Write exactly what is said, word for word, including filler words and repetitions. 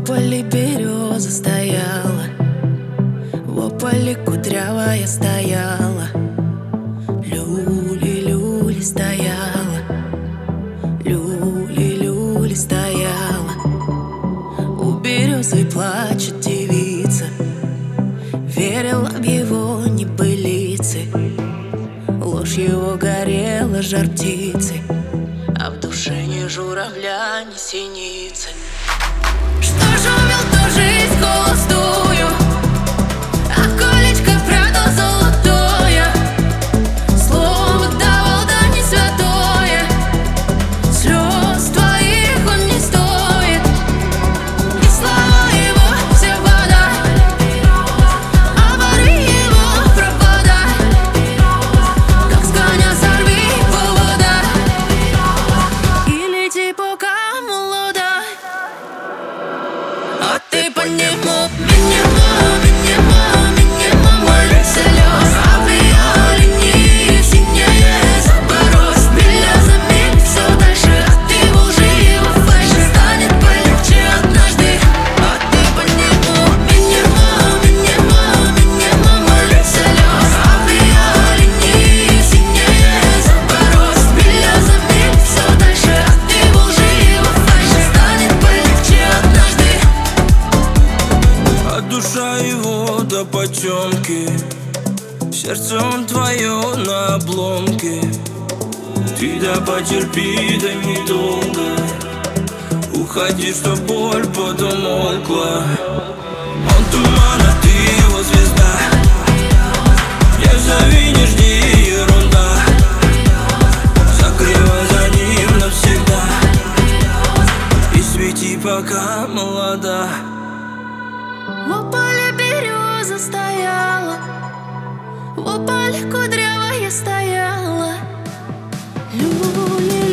поле береза стояла, в поле кудрявая стояла, люли-люли стояла, люли-люли стояла. У березы плачет девица, верила в его небылицы. Ложь его горела жар птицы, а в душе ни журавля, ни синицы. Что ж увел ту жизнь холостую, а колечко продал золотое. Слово давал, да не святое, слез твоих он не стоит. И слова его все вода, оборви его провода, как с коня сорви повода и лети, пока молода. А ты по нему, минимум, минимум, минимум, моих слез. А в ее линии синее заборось. Миля за миль все дальше, а ты уже его фальши. Станет полегче однажды. А ты по нему, минимум, минимум, минимум, моих слез. А в ее линии синее заборось. Миля за миль все дальше, а ты уже его фальши. Станет полегче однажды. А душа его до потемки, сердце он твое на обломке. Ты да потерпи, да недолго, уходи, что боль подумолкла. Он туман, а ты его звезда, не зови, не жди, ерунда. Закрывай за ним навсегда и свети, пока молода. В поле береза стояла, в поле кудрявая стояла, люли.